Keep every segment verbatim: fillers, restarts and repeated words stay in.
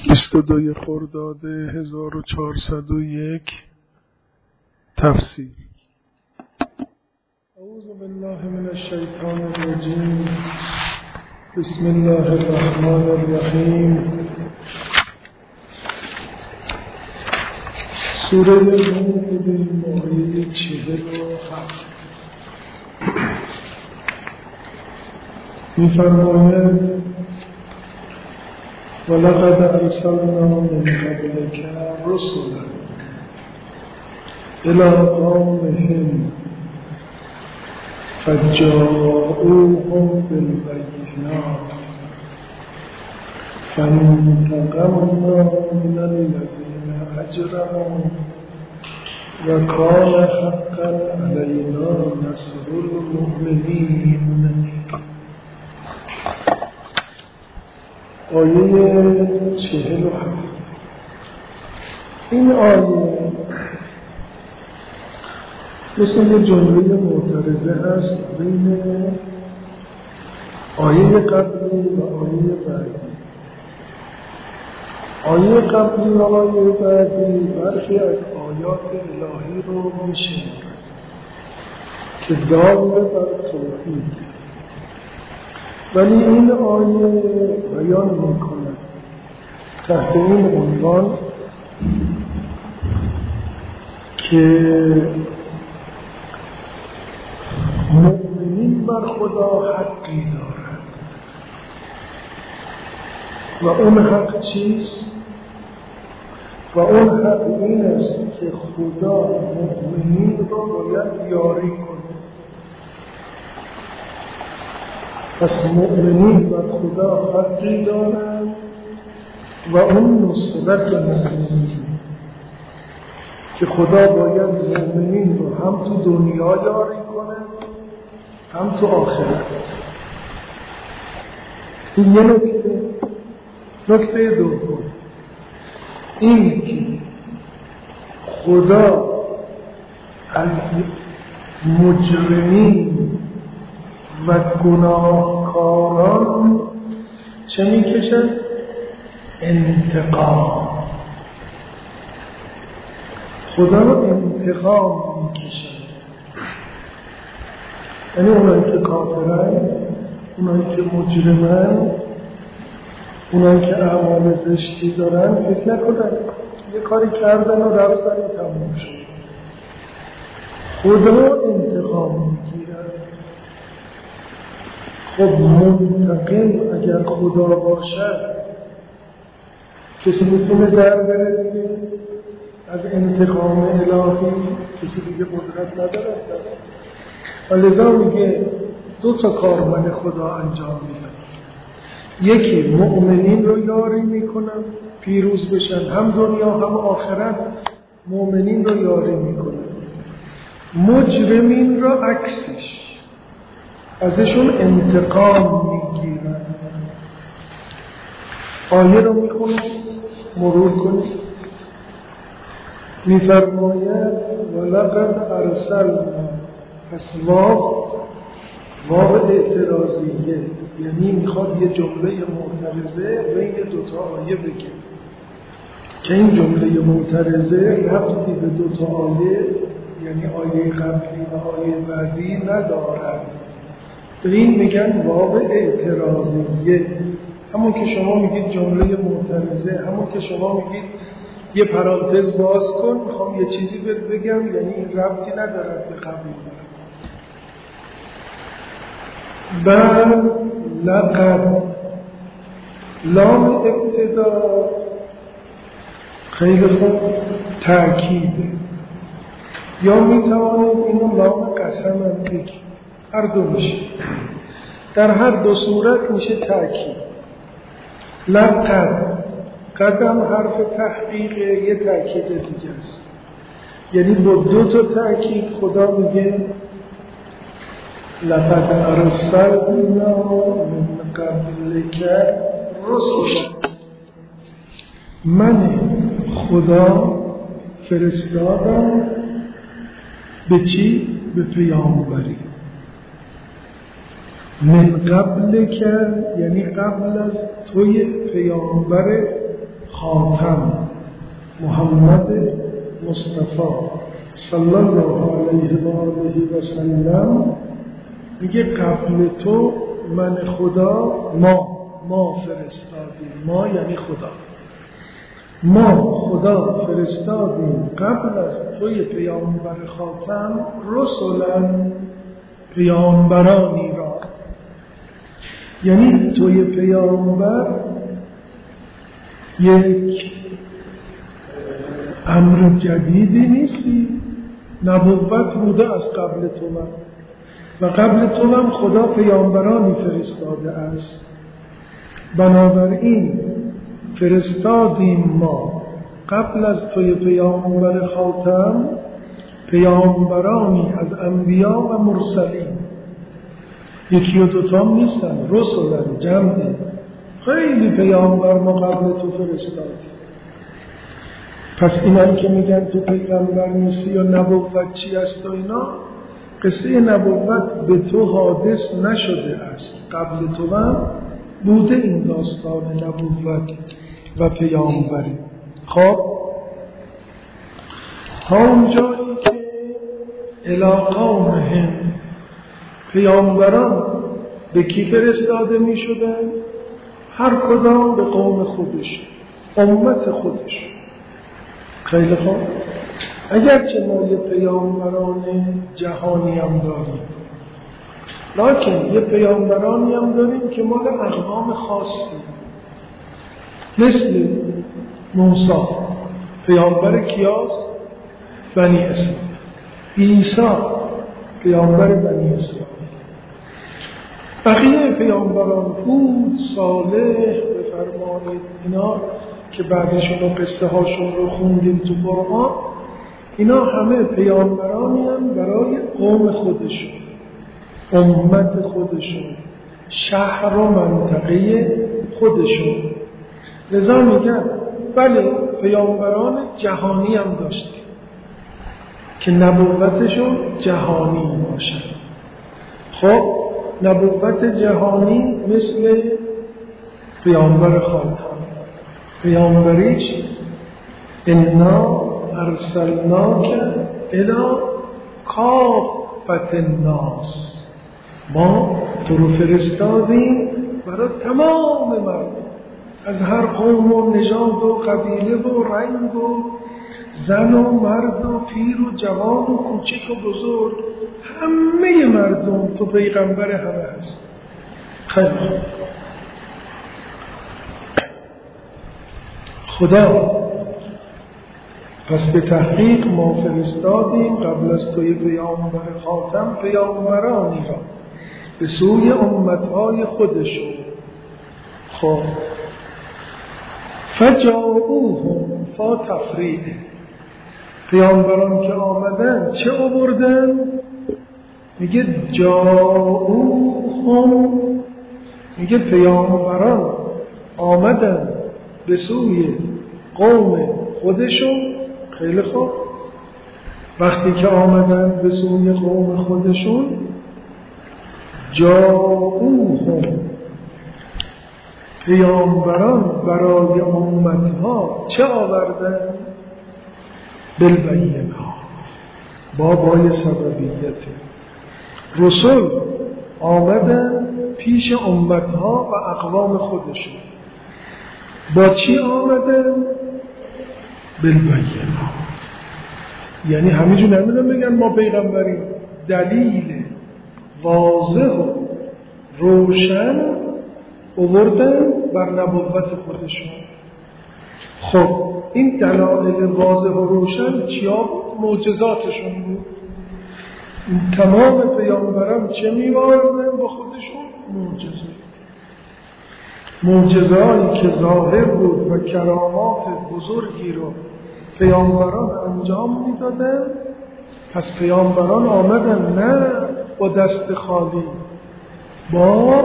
بیست و دوی خرداد هزار و چهارصد و یک تفسیر. اعوذ بالله من الشیطان الرجیم. بسم الله الرحمن الرحیم. سوره نور بودیم آیه چهل و هفت می‌فرماید ولقد ارسلنا من قبلك رسلا الى قومهم فجاءوهم بالبينات فانتقمنا من الذين اجرموا وكان حقا علينا نصر المؤمنين. آیه چهل و هفت. این آیه مثل یه جمله معترضه هست بین آیه قبلی و آیه بعدی. آیه قبلی و آیه بعدی برخی از آیات الهی رو میشنه که دامه بر توحید، ولی این آیه بیان میکنه تحت این عنوان که مؤمنین بر خدا حقی دارند و اون حق چیست؟ و اون حق این است که خدا مؤمنین رو باید یاری کنه. پس مؤمنین بر خدا حقی دارند و اون نصرت مؤمنین که خدا باید مؤمنین رو هم تو دنیا یاری کنه هم تو آخرت. این یه نکته. نکته دوم این که خدا از مجرمین و گناهکاران چه میکشن؟ انتقام. خدا رو انتقام میکشن، یعنی اونایی که کافرن، اونایی که مجرمن، اونایی که اعمال زشتی دارن فکر نکنن یه کاری کردن و رفتن و تموم شد. خدا انتقام میگیرن. خب منتقم اگر خدا باشد کسی میتونه در بره دیگه از انتقام الهی؟ کسی دیگه قدرت نداره. و لذا میگه دو تا کار من خدا انجام میدم. یکی مؤمنین رو یاری میکنم پیروز بشن، هم دنیا هم آخرت مؤمنین رو یاری میکنم. مجرمین رو عکسش ازشون انتقام میگیرن. آیه رو میخونم مرور کنید. میفرماید ولقد ارسلنا. پس واو واو اعتراضیه، یعنی میخواد یه جمله معترضه بین دوتا آیه بگه که این جمله معترضه ربطی به دوتا آیه، یعنی آیه قبلی و آیه بعدی ندارد. به این میگن واو اعتراضیه. همون که شما میگید جمله معترضه، همون که شما میگید یه پرانتز باز کن میخوام یه چیزی بگم، یعنی این ربطی ندارد به قبلی. بل لقد لام ابتدا خیلی خوب تأکیده، یا میتوانید اینو لام قسم هم بگید، هر دو میشه. در هر دو صورت میشه تأکید. لقد قدم حرف تحقیق یه تأکید دیگه است، یعنی با دو تا تأکید خدا میگه لقد ارسلنا من قبلک رسلا. من خدا فرستادم به چی؟ به پیامبری. من قبل که یعنی قبل از توی پیامبر خاتم محمد مصطفی صلی الله علیه و آله و سلم میگه قبل تو من خدا ما ما فرستادیم. ما یعنی خدا. ما خدا فرستادیم قبل از توی پیامبر خاتم رسولن پیامبرانی را. یعنی توی پیامبر یک امر جدیدی نیستی، نبوت بوده از قبل تو من و قبل تو من خدا پیامبرانی فرستاده است. بنابراین فرستادیم ما قبل از توی پیامبر خاتم پیامبرانی از انبیا و مرسلین. یکی و دوتام نیستن، رسولن جمعه. خیلی پیامبر ما قبل تو فرستادیم. پس اینایی که میگن تو پیغمبر نیستی یا نبوت چی است و اینا، قصه نبوت به تو حادث نشده است، قبل تو هم بوده این داستان نبوت و پیامبری. خب تا اونجایی که الاقامهم پیامبران به کی فرستاده می شدن؟ هر کدام به قوم خودش، امت خودش. خیلی خوب. اگرچه ما یه پیامبران جهانی هم داریم، لکن یه پیامبرانی هم داریم که مال اقوام خاصی، مثل موسی پیامبر کیاس؟ بنی اسرائیل. عیسی پیامبر بنی اسرائیل. بقیه پیامبران هود، صالح، به فرمان اینا که بعضیشون رو قصه هاشون رو خوندیم تو قرآن، اینا همه پیامبرانی هم برای قوم خودشون، امت خودشون، شهر و منطقه خودشون. لذا میگن بله پیامبران جهانی هم داشتیم که نبوتشون جهانی باشه. خب نبوت جهانی مثل پیامبر خاتم، پیامبریش انا ارسلناک الی کافة الناس، ما تو رو فرستادیم برای تمام مردم، از هر قوم و نژاد و قبیله و رنگ و زن و مرد و پیر و جوان و کوچک و بزرگ، همه مردم تو پیغمبر همه هست. خیلی خوب. خدا پس به تحقیق ما فرستادیم قبل از توی پیامبر خاتم پیامبرانی را به سوی امتهای خودشون. خب فجاؤوهم فا تفریع، پیامبران که آمدن چه آوردن؟ میگه جاؤوهم، میگه پیامبران آمدن به سوی قوم خودشون. خیلی خوب. وقتی که آمدن به سوی قوم خودشون، جاؤوهم پیامبران برای امتها چه آوردن؟ بالبینات، با بای سببیت. رسول آمدن پیش امتها و اقوام خودشون. با چی آمدن؟ بالبینات. یعنی همینجور نمیدونم بگن ما پیغمبریم، دلیل واضح و روشن آوردن بر نبوت خودشون. خب این دلایل واضح و روشن چیا بود؟ معجزاتشون بود. تمام پیامبران چه می‌آوردن با خودشون؟ معجزه. معجزه‌ای که ظاهر بود و کرامات بزرگی رو پیامبران انجام میدادن. پس پیامبران آمدن نه با دست خالی، با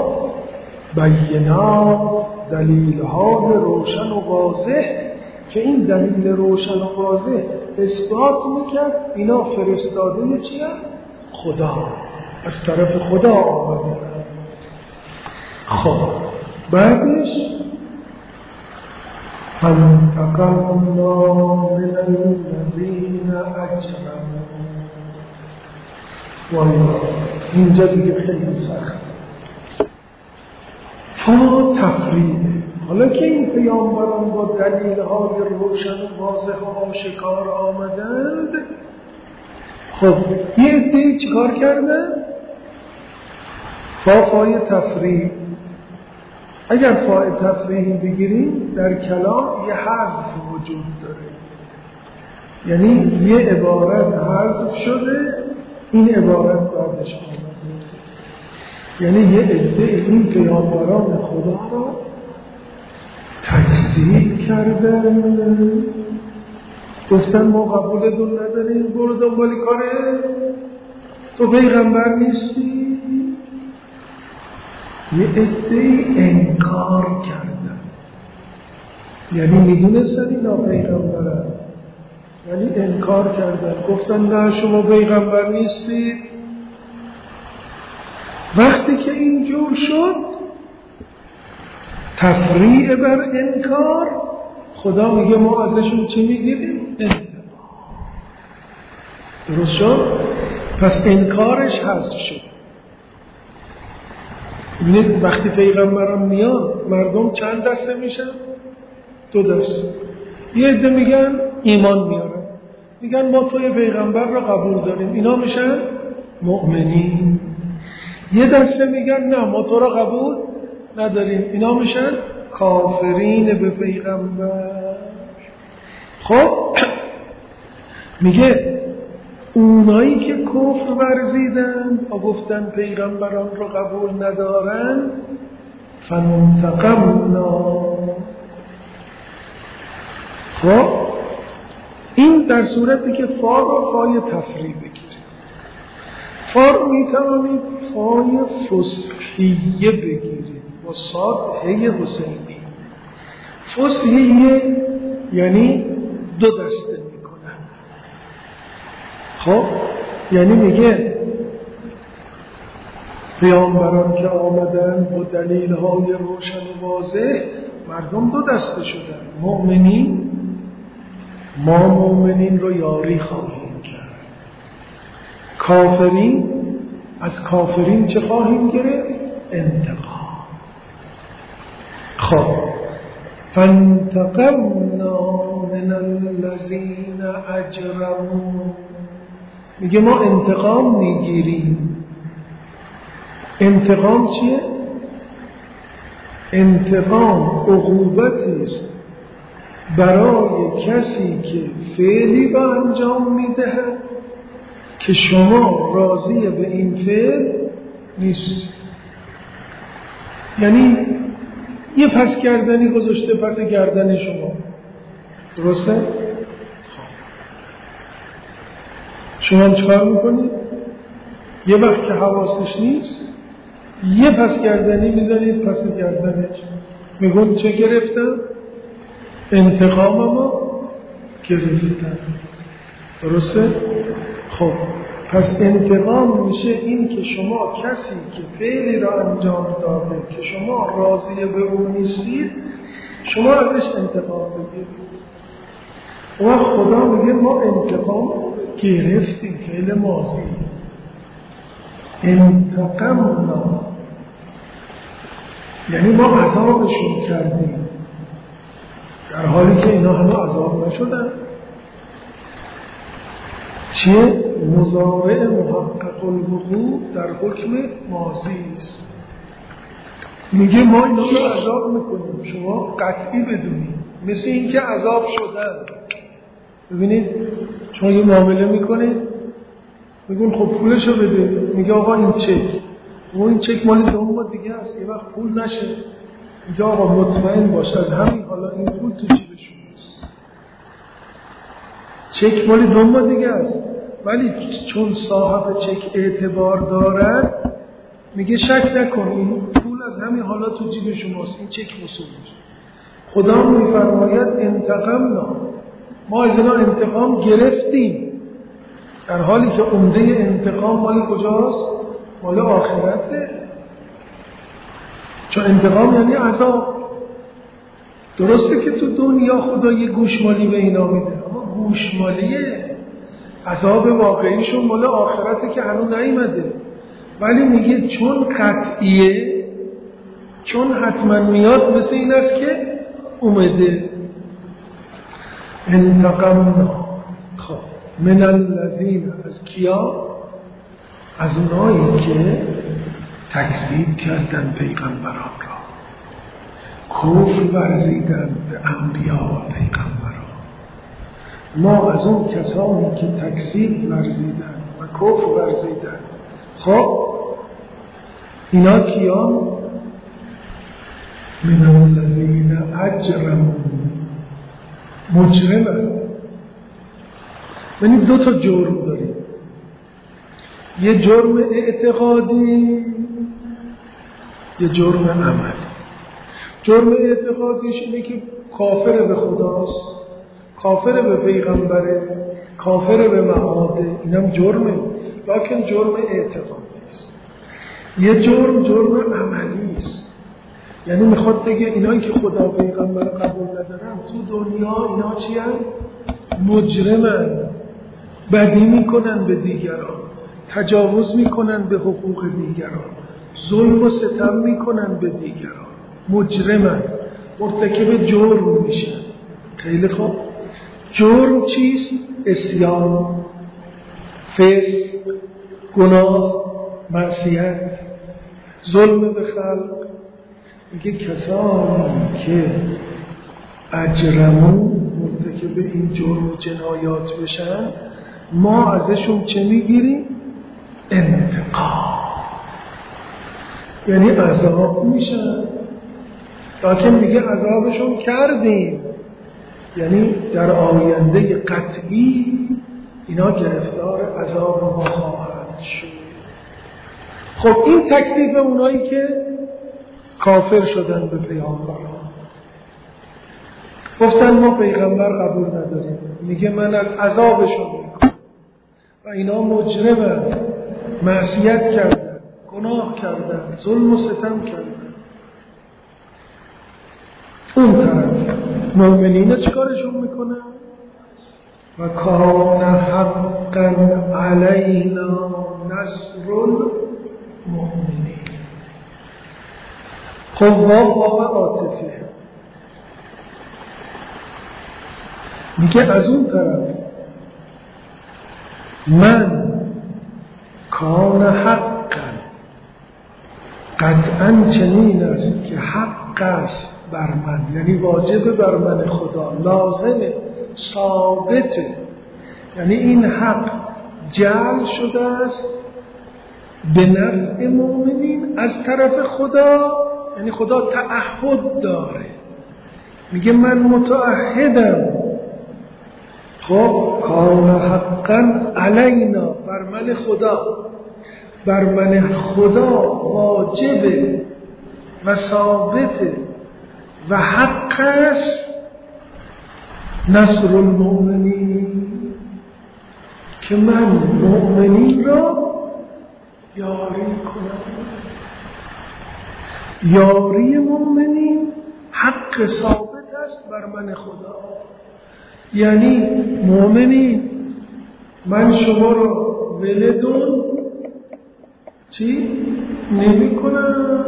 بینات، دلیل‌های روشن و واضح که این دلیل روشن و واضح اثبات میکرد اینا فرستاده چیه؟ خدا، از طرف خدا آمده. خب بعدش فانتقمنا من الذین اجرموا. والا اینجا دیگه خیلی سخت. فا تفریده. حالا که این پیامبران با دلیل‌های روشن و واضح و آشکار آمدند، خب یه عده‌ای چیکار کردن؟ فا فای تفرید. اگر فای تفرید بگیریم در کلام یه حذف وجود داره، یعنی یه عبارت حذف شده، این عبارت بعدش آمده، یعنی یه عده این پیامبران خدا را تکذیب کردن، گفتن ما قبولتون نداریم، برو دنبال کاره، تو پیغمبر نیستی. یه عده‌ای انکار کردن، یعنی میدونستن اینا پیغمبرن ولی انکار کردن، گفتن نه شما پیغمبر نیستید. وقتی که اینجور شد تفریع بر انکار، خدا میگه ما ازشون چی میگیریم؟ انتقام. درست شد؟ پس انکارش حذف شد. ببینید وقتی پیغمبران میان مردم چند دسته میشن؟ دو دسته. یه عده میگن ایمان میارن، میگن ما توی پیغمبر را قبول داریم، اینا میشن مؤمنین. یه دسته میگن نه ما تو را قبول نداریم، اینا میشن کافرین به پیغمبر. خب میگه اونایی که کفر ورزیدن و گفتن پیغمبران رو قبول ندارن، فانتقمنا. خب این در صورتی که فا رو فای تفریع بگیرید. فا رو میتوانید فای فصحیه بگیرید با صاد هی حسینی. فصحیه یعنی دو دسته میکنن. خب یعنی میگه پیامبران که آمدن با دلیل های روشن و واضح، مردم دو دسته شدن. مؤمنین، ما مؤمنین رو یاری خواهیم کرد. کافرین، از کافرین چه خواهیم گرفت؟ انتقام. خب فانتقمنا من الذین اجرموا. میگه ما انتقام میگیریم. انتقام چیه؟ انتقام عقوبتی است برای کسی که فعلی با انجام میدهد که شما راضی به این فعل نیست. یعنی یه پس گردنی گذاشته پس گردن شما، درسته؟ شما چکار میکنید؟ یه وقت که حواسش نیست یه پس گردنی میزنید پس گردنش، میگون چه گرفتم؟ انتقام ما گرفتن. درسته؟ خب پس انتقام میشه این که شما کسی که فعلی را انجام داده که شما راضی به اون نیستید، شما ازش انتقام بگیرید. و خدا میگه ما انتقام گرفتیم، فعل ماضی. انتقمنا یعنی ما عذابشون کردیم، در حالی که اینا همه عذاب نشدن. چیه؟ مضارع محقق الوقوع در حکم ماضی است. میگه ما اینا رو عذاب میکنیم، شما قطعی بدونید، مثل این که عذاب شدن. ببینید شما یه معامله میکنید، میگون خب پولشو بده، میگه آقا این چک، و این چک مال دو ماه دیگه است، یه وقت پول نشه، میگه آقا مطمئن باش از همین حالا این پول تو جیب شماست. چک مال دو ماه دیگه است، ولی چون صاحب چک اعتبار دارد میگه شک نکن این پول از همین حالا تو جیب شماست، این چک وصول میشه. خدا میفرماید انتقمنا، ما از اینا انتقام گرفتیم، در حالی که عمده انتقام مال کجاست؟ مال آخرته. چون انتقام یعنی عذاب. درسته که تو دنیا خدا یه گوشمالی به اینا میده، اما گوشمالیه عذاب واقعیشون مال آخرته که هنوز نیومده، ولی میگه چون قطعیه، چون حتما میاد، مثل این است که اومده. انتقمنا خب من الذین، از کیا؟ از اونایی که تکذیب کردن پیغمبران را، کفر ورزیدن به انبیا و پیغمبران. ما از اون کسانی که تکذیب ورزیدن و کفر ورزیدن، خب اینا کیان؟ من الذین اجرموا، مجرمن. یعنی دو تا جرم داریم، یه جرم اعتقادی، یه جرم عملی. جرم اعتقادیش اینه که کافر به خداست، کافر به پیغمبره، کافر به معاده، اینم جرمه، لکن جرم اعتقادی است. یه جرم جرم عملی است، یعنی میخواد بگه اینایی که خدا پیغمبر قبول ندارن تو دنیا اینا چی هن؟ مجرمن، بدی میکنن به دیگران، تجاوز میکنن به حقوق دیگران، ظلم و ستم میکنن به دیگران، مجرمن، مرتکب جرم میشن. خیلی خوب، جرم چیست؟ عصیان، فسق، گناه، معصیت، ظلم به خلق. میگه کسانی که اجرمو، مرتکب این جرم و جنایات بشن، ما ازشون چه میگیریم؟ انتقام، یعنی عذاب میشن، لکن میگه عذابشون کردیم، یعنی در آینده قطعی اینا گرفتار عذاب ما خواهند شد. خب این تکلیف اونایی که کافر شدن به پیامبران، گفتن ما پیغمبر قبول نداریم، میگه من از عذابشون میکنم و اینا مجرمن، معصیت کردن، گناه کردن، ظلم و ستم کردن. اون طرف مؤمنین چیکارشون میکنن؟ و کان حقا علینا نصر المؤمنین. خب واقع عاطفه میگه از اون طرف من کان حقا، قطعا چنین است که حق است بر من، یعنی واجب بر من خدا، لازمه، ثابته، یعنی این حق جعل شده است به نفع مؤمنین از طرف خدا، یعنی خدا تعهد داره، میگه من متعهدم. خب کان حقا علینا، بر من خدا، بر من خدا واجبه و ثابته و حق است نصر المؤمنین، که من مؤمنین را یاری کنم. یاری مؤمنین حق ثابت است بر من خدا، یعنی مؤمنین من شما را ولدون چی؟ نمی کنم،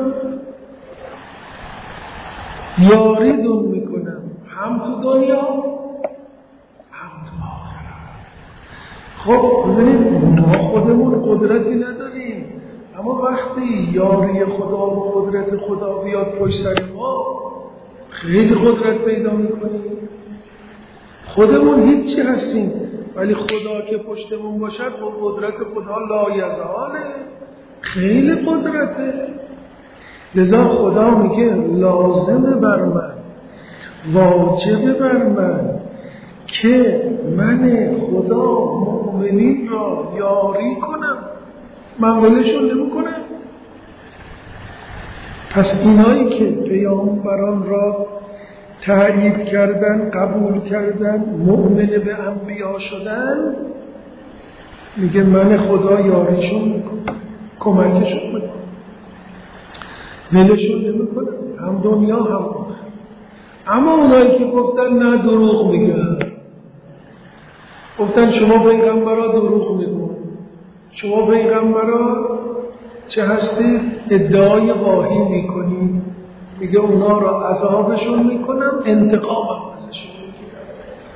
یاریدون میکنم، هم تو دنیا هم تو آخرت. خب ببینید ما خودمون قدرتی نداریم، اما وقتی یاری خدا و قدرت خدا بیاد پشت سر ما، خیلی قدرت پیدا میکنیم. خودمون هیچی هستیم، ولی خدا که پشتمون باشد و قدرت خدا لایزاله، خیلی قدرته. لذا خدا میگه لازمه بر من، واجبه بر من که من خدا مؤمنین را یاری کنم، من ولشون نمی کنم. پس اینایی که پیامبران را تأیید کردن، قبول کردن، مؤمن به انبیا شدن، میگه من خدا یاریشون میکنم، کمکشون میکنم، ولشون نمیکنم، هم دنیا هم آخر. اما اونایی که گفتن نه دروغ میگن، گفتن شما پیغمبرها دروغ میگن، شما پیغمبرها چه هستید؟ ادعای واهی میکنید، میگه اونا را عذابشون میکنم، انتقامم ازشون میگیرم.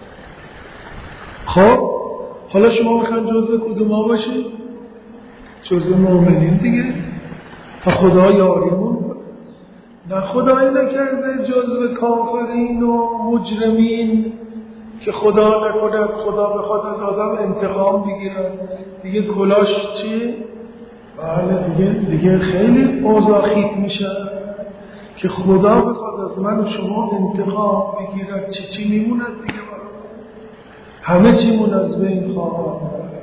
خب حالا شما میخواین جزء کدوم ها باشید؟ جزء مؤمنین دیگه، تا خدا یاریمون کنه. نه خدایی نکرده جزء کافرین و مجرمین که خدا نکند خدا بخواد از آدم انتقام بگیرن دیگه کلاش چیه؟ بله دیگه دیگه خیلی اوضاع خیت میشه که خدا بخواد از من و شما انتقام بگیرد چی چی میموند دیگه برای همه چی مون از بین خواهد.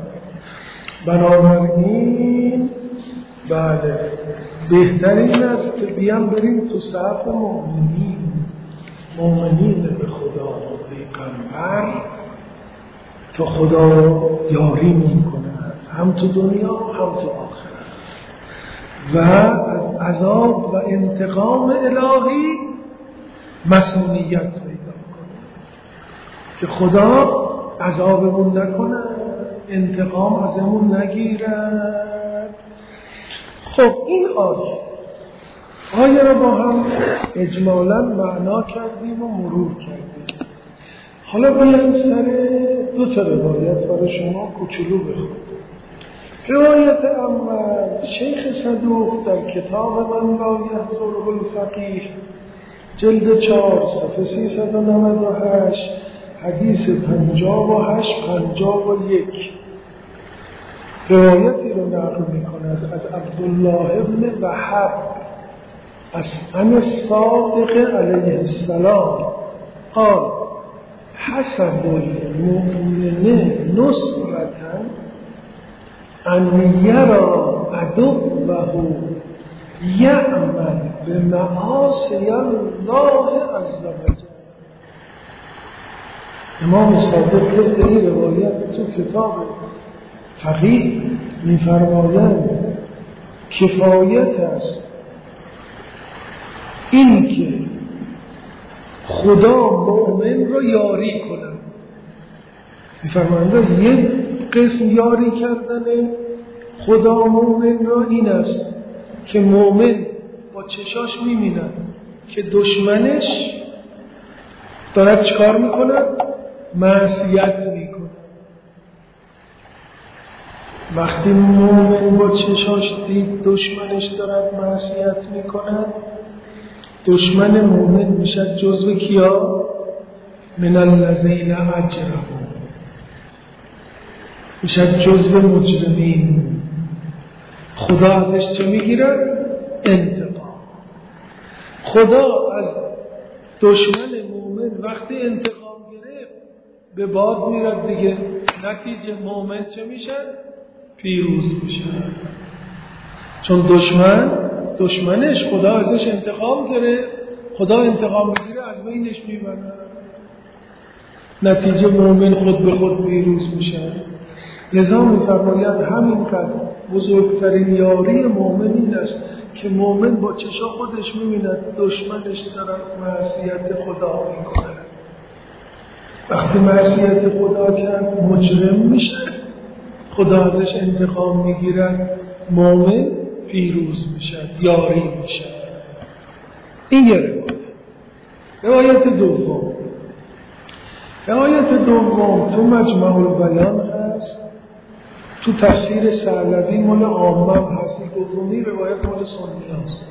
بنابراین بله بهترین است که بیان بریم تو صف مؤمنین، مؤمنین به خدا و پیغمبر، تا خدا یاری میکند هم تو دنیا هم تو آخرت و از عذاب و انتقام الهی مسئولیت پیدا کنه که خدا عذابمون نکنه، انتقام ازمون نگیرد. خب این آیه آیه رو با هم اجمالا معنا کردیم و مرور کردیم. حالا باید سر دو تا روایت برای شما کوچولو بخونم. روایت اول شیخ صدوق در کتاب من لا یحضره الفقیه جلد چهار صفحه سیصد و نود و هشت حدیث پنجاه و هشت پنجاه و یک روایتی رو نقل می کند از عبدالله ابن وهب از عن الصادق علیه السلام قال حسب المؤمن نصرة ان یرا عدوه یعمل بمعاصی الله عز وجل. امام صادق که این روایت تو کتاب فقیه می‌فرمایند کفایت است این که خدا مؤمن رو یاری کنه. می‌فرمایند یک قسم یاری کردن خدا مؤمن رو این است که مؤمن با چشاش می‌بیند که دشمنش دارد چیکار میکنه؟ معصیت میکنه. وقتی مؤمن با چشاش دید دشمنش دارد معصیت میکنه، دشمن مؤمن میشه جزو کیا؟ من الذین اجرموا، میشه جزو مجرمین. خدا ازش چه میگیره؟ انتقام. خدا از دشمن مؤمن وقتی انتقام گرفت به باد میرد دیگه، نتیجه مؤمن چه میشه؟ پیروز میشه. چون دشمن دشمنش خدا ازش انتقام گرفت، خدا انتقام میگیره از بینش میبره، نتیجه مؤمن خود به خود پیروز میشه. لذا میفرماید همینقدر بزرگترین یاری مؤمن این است که مؤمن با چشا خودش میبیند دشمنش دارد معصیت خدا میکنه. وقتی معصیت خدا کرد مجرم میشه، خدا ازش انتقام میگیرد، مؤمن پیروز میشه، یاری میشه. این یه روایت. روایت دوم روایت دوم تو مجمع البیان هست، تو تفسیر ثعلبی مال عامم هست، دومی روایت مال سنی هست.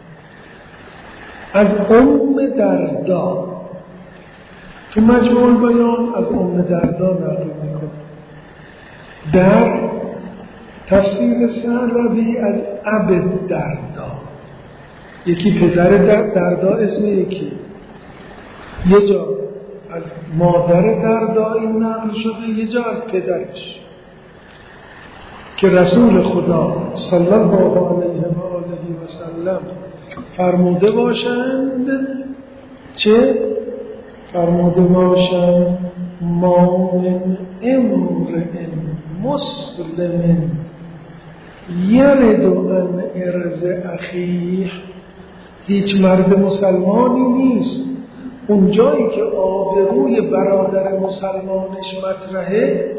از ام دردا تو مجمع البیان از ام دردا نقل میکنه. در تفسیر ثعلبی از ابی دردا، یکی پدر دردا اسم یکی، یه جا از مادر دردا این نقل شده، یه جا از پدرش، که رسول خدا صلی الله علیه و آله و سلم فرموده باشند چه؟ فرموده باشند ما من امرئ مسلم یرد عن عرض اخیه، هیچ مرد مسلمانی نیست اون جایی که آبروی برادر مسلمانش مطرحه،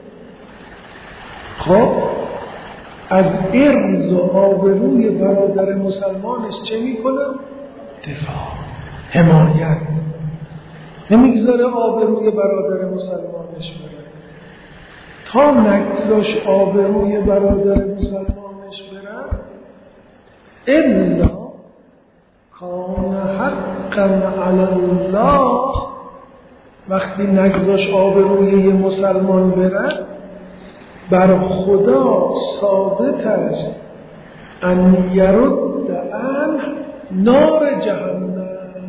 خب از عرض و آبروی برادر مسلمانش چه میکنه؟ دفاع، حمایت. نمیگذاره آبروی برادر مسلمانش بره. تا نگذاش آبروی برادر مسلمانش بره الا کان حقا علی الله، وقتی نگذاش آبروی یه مسلمان بره بر خدا ثابت است ان یرد عنه نار جهنم.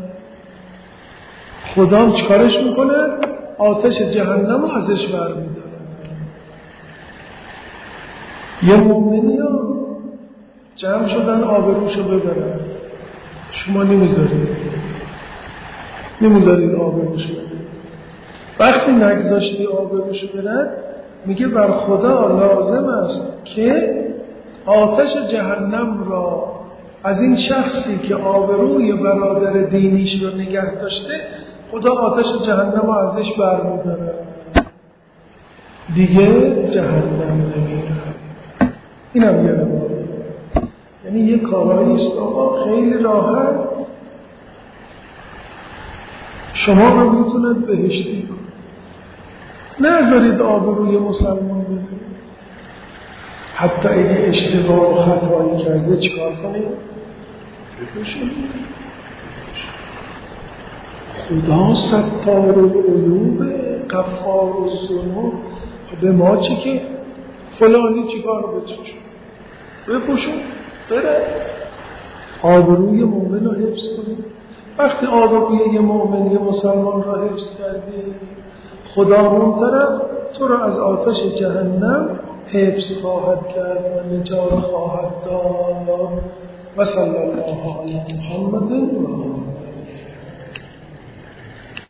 خدا چیکارش میکنه؟ آتش جهنم رو ازش برمی‌داره. یه مومنی ها جمع شدن آبروشو ببرن، شما نمیذارید نمیذارید آبروشو ببرن. وقتی نگذاشتی آبروشو برن میگه بر خدا لازم است که آتش جهنم را از این شخصی که آبروی برادر دینیش رو نگه داشته، خدا آتش جهنم رو ازش برمی‌داره، دیگه جهنم نمیره. اینم یه نمونه، یعنی یه کارایی است آقا خیلی راحت شما رو میتونید بهشتی کنید. نذارید آبروی مسلمان بره. حتی اگه اشتباه و خطایی کرده چیکار کنید؟ بپوشید. خدا ستار العیوب غفار الذنوب. به ما چی که فلانی چیکار بچش بپوشون بره. آبروی مومن رو حفظ کنید. وقتی آبروی یه مومن یه مسلمان را حفظ کردی، خدا اون طرف تو را از آتش جهنم حفظ خواهد کرد و نجات خواهد داد. و صلی الله علی محمد و